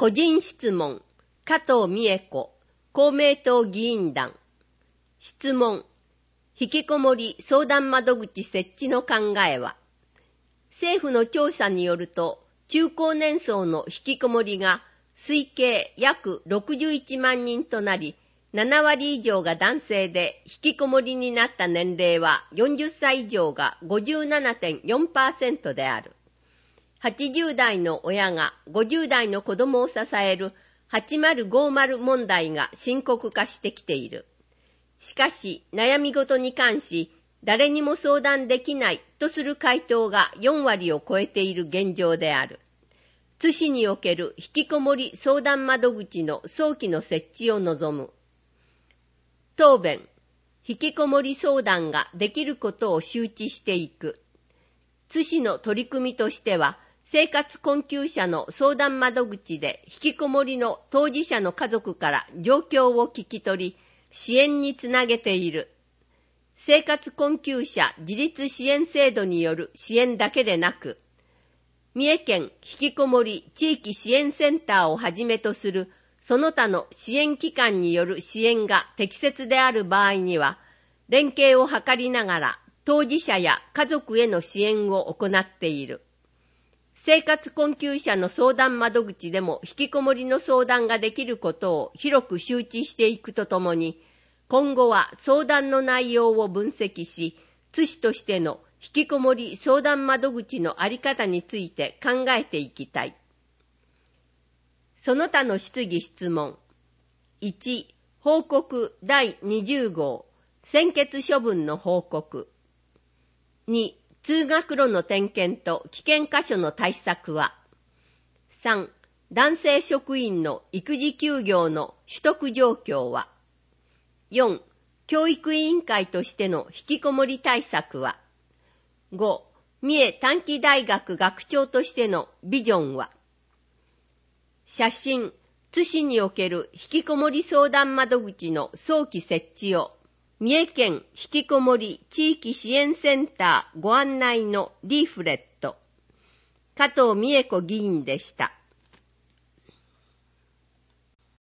個人質問、加藤美恵子、公明党議員団。質問、引きこもり相談窓口設置の考えは。政府の調査によると、中高年層の引きこもりが推計約61万人となり、7割以上が男性で引きこもりになった年齢は40歳以上が 57.4% である。80代の親が50代の子供を支える8050問題が深刻化してきている。しかし悩み事に関し誰にも相談できないとする回答が4割を超えている現状である。津市における引きこもり相談窓口の早期の設置を望む。答弁、引きこもり相談ができることを周知していく。津市の取り組みとしては、生活困窮者の相談窓口で引きこもりの当事者の家族から状況を聞き取り、支援につなげている。生活困窮者自立支援制度による支援だけでなく、三重県引きこもり地域支援センターをはじめとするその他の支援機関による支援が適切である場合には、連携を図りながら当事者や家族への支援を行っている。生活困窮者の相談窓口でも引きこもりの相談ができることを広く周知していくとともに、今後は相談の内容を分析し、津市としての引きこもり相談窓口の在り方について考えていきたい。その他の質疑質問。1、報告第20号、専決処分の報告。2、通学路の点検と危険箇所の対策は。3、男性職員の育児休業の取得状況は。4、教育委員会としての引きこもり対策は。5、三重短期大学学長としてのビジョンは。写真、津市における引きこもり相談窓口の早期設置を、三重県引きこもり地域支援センターご案内のリーフレット。加藤美恵子議員でした。